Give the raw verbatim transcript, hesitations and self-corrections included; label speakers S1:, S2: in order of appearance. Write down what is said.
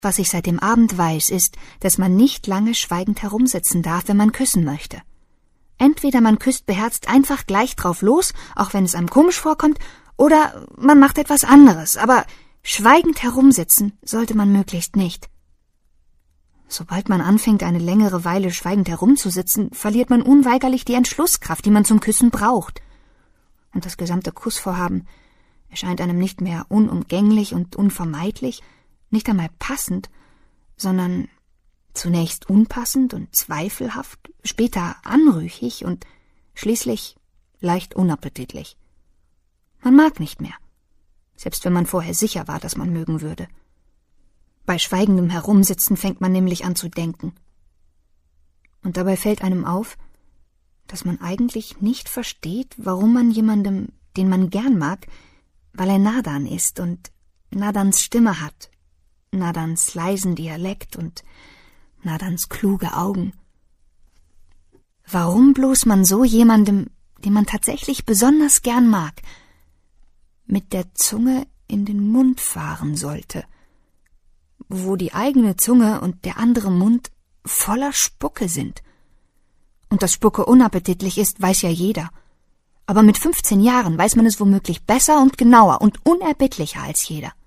S1: Was ich seit dem Abend weiß, ist, dass man nicht lange schweigend herumsitzen darf, wenn man küssen möchte. Entweder man küsst beherzt einfach gleich drauf los, auch wenn es einem komisch vorkommt, oder man macht etwas anderes, aber schweigend herumsitzen sollte man möglichst nicht. Sobald man anfängt, eine längere Weile schweigend herumzusitzen, verliert man unweigerlich die Entschlusskraft, die man zum Küssen braucht. Und das gesamte Kussvorhaben erscheint einem nicht mehr unumgänglich und unvermeidlich, nicht einmal passend, sondern zunächst unpassend und zweifelhaft, später anrüchig und schließlich leicht unappetitlich. Man mag nicht mehr, selbst wenn man vorher sicher war, dass man mögen würde. Bei schweigendem Herumsitzen fängt man nämlich an zu denken. Und dabei fällt einem auf, dass man eigentlich nicht versteht, warum man jemandem, den man gern mag, weil er Nadan ist und Nadans Stimme hat, Nadans leisen Dialekt und Nadans kluge Augen. Warum bloß man so jemandem, den man tatsächlich besonders gern mag, mit der Zunge in den Mund fahren sollte, wo die eigene Zunge und der andere Mund voller Spucke sind. Und dass Spucke unappetitlich ist, weiß ja jeder. Aber mit fünfzehn Jahren weiß man es womöglich besser und genauer und unerbittlicher als jeder.